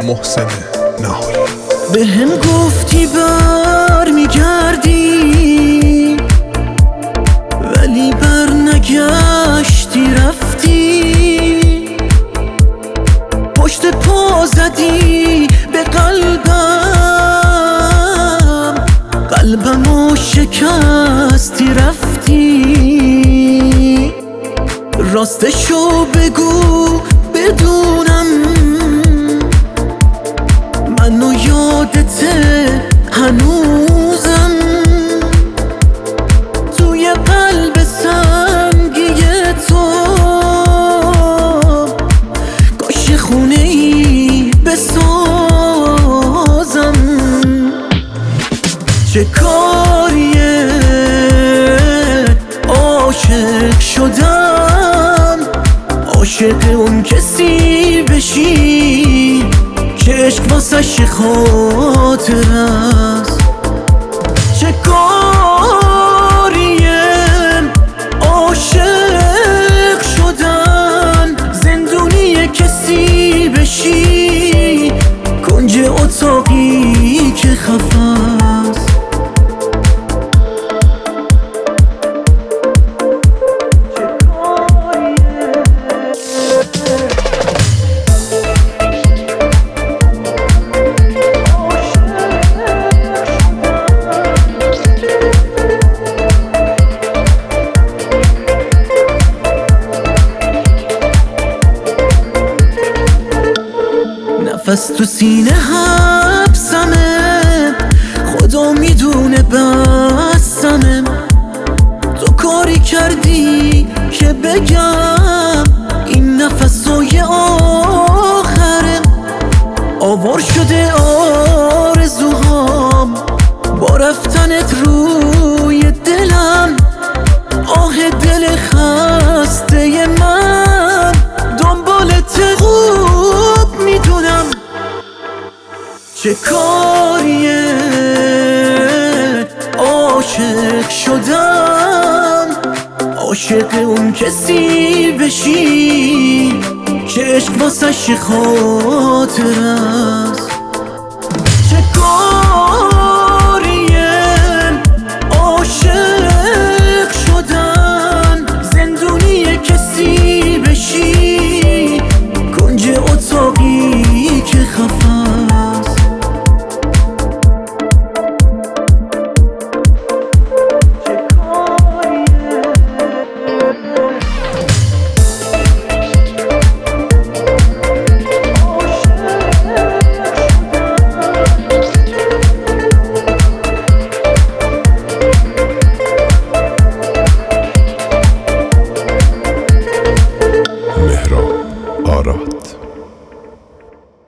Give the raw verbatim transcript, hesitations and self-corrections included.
محسن نهایی. به هم گفتی بر میگردی ولی بر نگشتی رفتی، پشت پا زدی به قلبم، قلبمو شکستی رفتی. راستشو بگو بدونم منو یادته هنوزم، توی قلب سنگی تو کاش خونه ای بسازم. چه کاریه عاشق شدم، عاشق اون کسی بشی که عشق واسش خاطر است. چه کاریه عاشق شدن، زندونی کسی بشی کنج اتاقی که خفه است. نفس تو سینه حبسمه، خدا میدونه بسمه. تو کاری کردی که بگم این نفسای آخره، آوار شده آرزوهام با رفتنت روی دلم. آه دل خسته من دنبالت خوب میدونم. چه کاریه عاشق شدم، عاشق اون کسی بشی که عشق واسش خاطر است.